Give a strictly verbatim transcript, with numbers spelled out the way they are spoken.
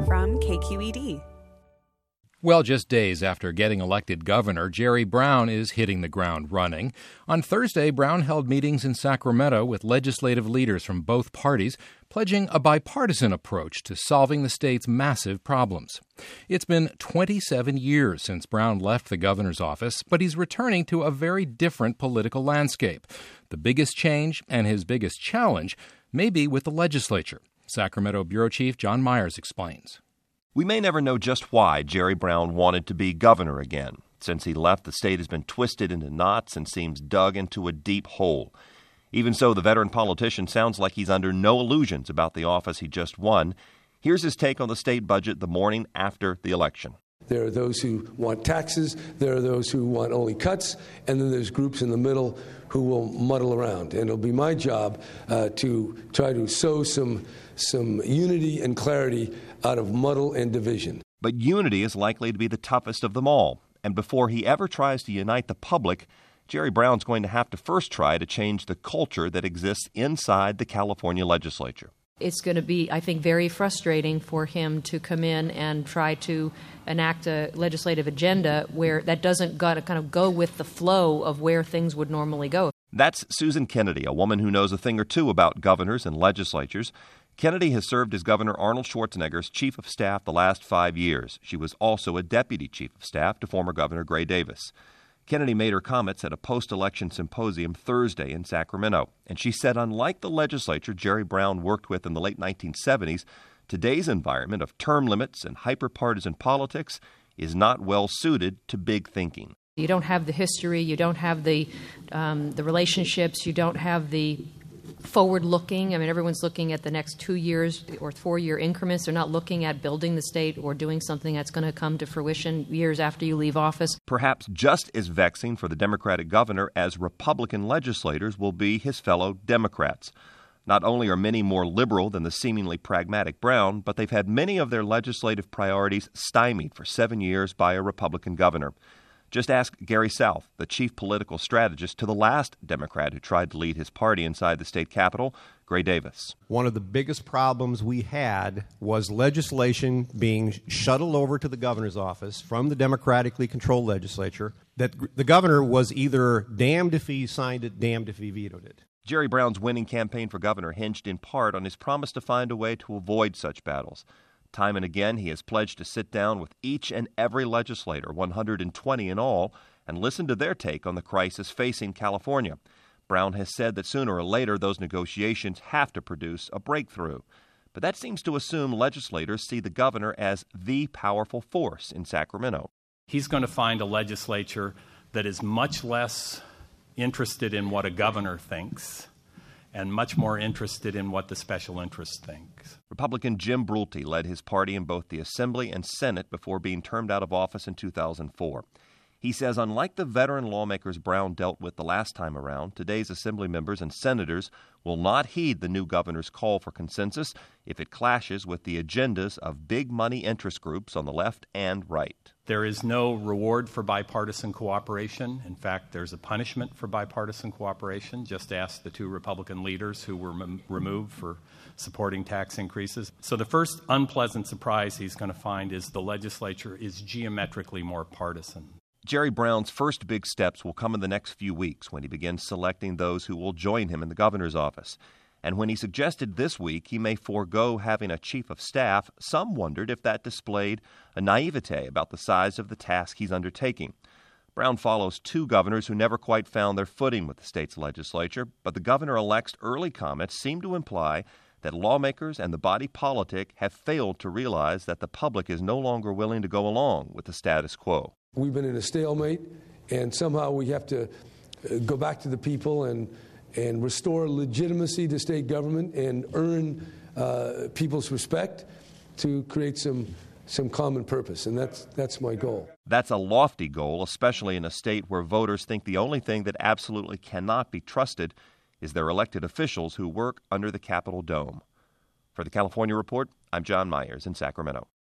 from K Q E D. Well, just days after getting elected governor, Jerry Brown is hitting the ground running. On Thursday, Brown held meetings in Sacramento with legislative leaders from both parties, pledging a bipartisan approach to solving the state's massive problems. It's been twenty-seven years since Brown left the governor's office, but he's returning to a very different political landscape. The biggest change and his biggest challenge may be with the legislature. Sacramento Bureau Chief John Myers explains. We may never know just why Jerry Brown wanted to be governor again. Since he left, the state has been twisted into knots and seems dug into a deep hole. Even so, the veteran politician sounds like he's under no illusions about the office he just won. Here's his take on the state budget the morning after the election. There are those who want taxes, there are those who want only cuts, and then there's groups in the middle who will muddle around. And it'll be my job uh, to try to sow some, some unity and clarity out of muddle and division. But unity is likely to be the toughest of them all. And before he ever tries to unite the public, Jerry Brown's going to have to first try to change the culture that exists inside the California legislature. It's going to be, I think, very frustrating for him to come in and try to enact a legislative agenda where that doesn't got to kind of go with the flow of where things would normally go. That's Susan Kennedy, a woman who knows a thing or two about governors and legislatures. Kennedy has served as Governor Arnold Schwarzenegger's chief of staff the last five years. She was also a deputy chief of staff to former Governor Gray Davis. Kennedy made her comments at a post-election symposium Thursday in Sacramento, and she said unlike the legislature Jerry Brown worked with in the late nineteen seventies, today's environment of term limits and hyper-partisan politics is not well suited to big thinking. You don't have the history, you don't have the um, the relationships, you don't have the forward-looking. I mean, everyone's looking at the next two years or four-year increments. They're not looking at building the state or doing something that's going to come to fruition years after you leave office. Perhaps just as vexing for the Democratic governor as Republican legislators will be his fellow Democrats. Not only are many more liberal than the seemingly pragmatic Brown, but they've had many of their legislative priorities stymied for seven years by a Republican governor. Just ask Gary South, the chief political strategist to the last Democrat who tried to lead his party inside the state capitol, Gray Davis. One of the biggest problems we had was legislation being shuttled over to the governor's office from the democratically controlled legislature, that the governor was either damned if he signed it, damned if he vetoed it. Jerry Brown's winning campaign for governor hinged in part on his promise to find a way to avoid such battles. Time and again, he has pledged to sit down with each and every legislator, one hundred twenty in all, and listen to their take on the crisis facing California. Brown has said that sooner or later those negotiations have to produce a breakthrough. But that seems to assume legislators see the governor as the powerful force in Sacramento. He's going to find a legislature that is much less interested in what a governor thinks and much more interested in what the special interest thinks. Republican Jim Brulte led his party in both the Assembly and Senate before being termed out of office in two thousand four. He says unlike the veteran lawmakers Brown dealt with the last time around, today's Assembly members and senators will not heed the new governor's call for consensus if it clashes with the agendas of big money interest groups on the left and right. There is no reward for bipartisan cooperation. In fact, there's a punishment for bipartisan cooperation. Just ask the two Republican leaders who were m- removed for supporting tax increases. So the first unpleasant surprise he's going to find is the legislature is geometrically more partisan. Jerry Brown's first big steps will come in the next few weeks when he begins selecting those who will join him in the governor's office. And when he suggested this week he may forego having a chief of staff, some wondered if that displayed a naivete about the size of the task he's undertaking. Brown follows two governors who never quite found their footing with the state's legislature, but the governor-elect's early comments seem to imply that lawmakers and the body politic have failed to realize that the public is no longer willing to go along with the status quo. We've been in a stalemate, and somehow we have to go back to the people and and restore legitimacy to state government and earn uh, people's respect to create some some common purpose, and that's that's my goal. That's a lofty goal, especially in a state where voters think the only thing that absolutely cannot be trusted is their elected officials who work under the Capitol dome. For the California Report, I'm John Myers in Sacramento.